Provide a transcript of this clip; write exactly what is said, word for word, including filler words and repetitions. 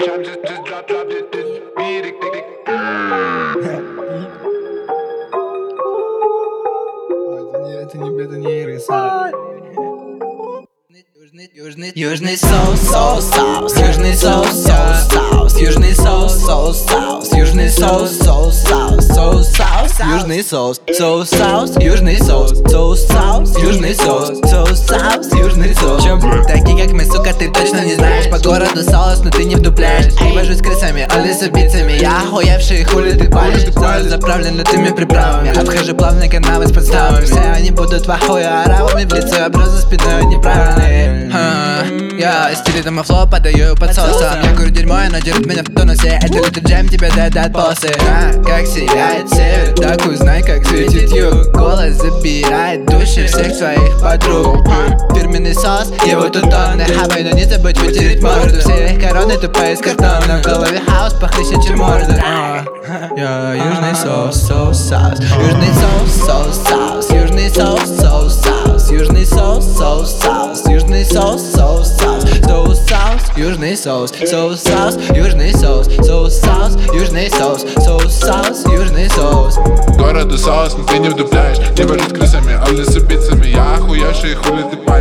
Это не, это не Ирисара. Южный, южный соус, соус, соус, южный соус, соус, соус, южный соус, соус, соус, южный соус, соус, соус, соус, соус, южный соус, соус, соус, южный соус, соус, соус, южный соус, соус, соус, южный соус. Чем такие как мы, сука, ты точно не знаешь. По городу соус, но ты не вдупляешь. Не вожусь с крысами, али с убийцами. Я охуевший, хули ты палишь. Соус заправлен лютыми приправами. Обхожу плавные канавы с подставами. Все они будут в ахуе арабами. В лицо образ за спиной неправильные. Я стиле дома флоу подаю под соусом. Я курю дерьмо, оно держит меня в тонусе. Это лютый джем, тебя дает от полосы. А, как сияет север, так узнай, как светит юг. Голос забирает души всех своих подруг. Фирменный соус, его тут тонны. Хавай, но не забудь вытереть морду. Все их короны тупые из картона. В голове хаос похлеще, чем морда. Я южный соус, соус, соус. Южный соус, соус, соус. Южный соус, соус, соус. Южный соус, соус, соус. Южный соус, соус, соус. Соус, соус, южный соус. Соус, соус, южный соус. Соус, соус, южный соус. Соус, соус, южный соус. Городу соус, но ты не вдупляешь. Не вожусь с крысами, а с убийцами. Я охуевший, хули ты